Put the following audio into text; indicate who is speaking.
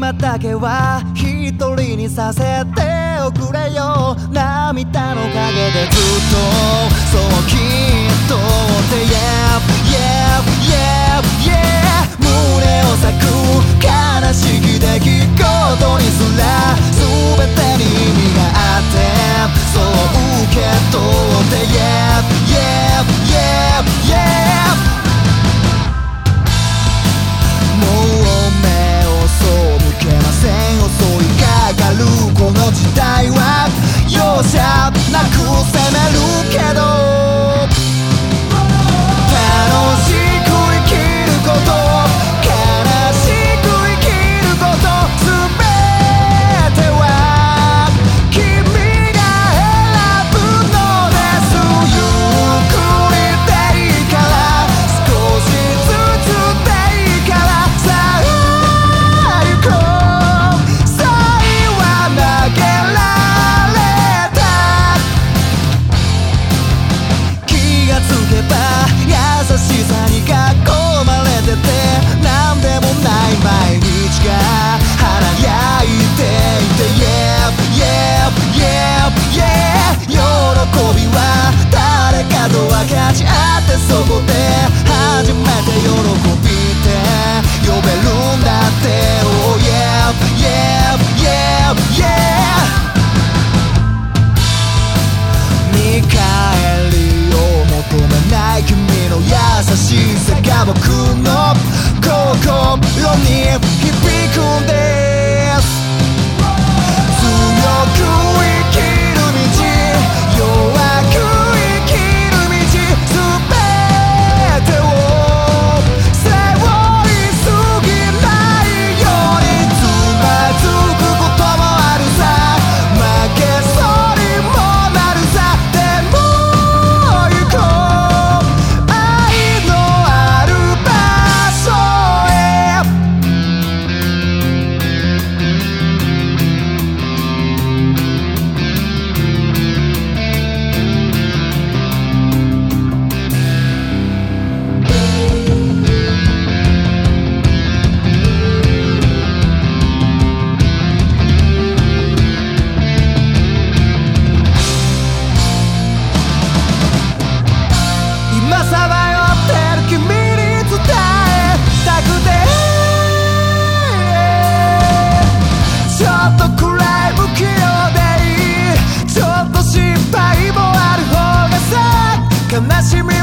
Speaker 1: 今だけは一人にさせておくれよ。涙の陰でずっとそうきっとって Yeah, yeah, yeah, yeah 胸を裂く悲しき出来事にすら全てに意味があってそう受け取って Yeah, yeah, yeah, yeah もう目を背けません。襲いかかるこの時代は容赦なく責めるけど楽しく生きること悲しく生きること全ては君が選ぶのですゆっくりでいいから少しずつでいいからさあ行こうさいは投げられた気がつけば優しさに囲まれててなんでもない毎日が華やいていて Yeah, yeah, yeah, yeah 喜びは誰かと分かち合ってそこで初めて喜びって呼べるんだって Oh yeah, yeah, yeah, yeah 見返りを求めない君の優しさが僕の心に響くんです強く生きる道弱く生きる道全てを背負いすぎないようにつまずくこともあるさ負けそうにもなるさでも行こう愛のある場所へ今さまよってる君に伝えたくてちょっとくらい不器用でいいちょっと失敗もある方がさ悲しみ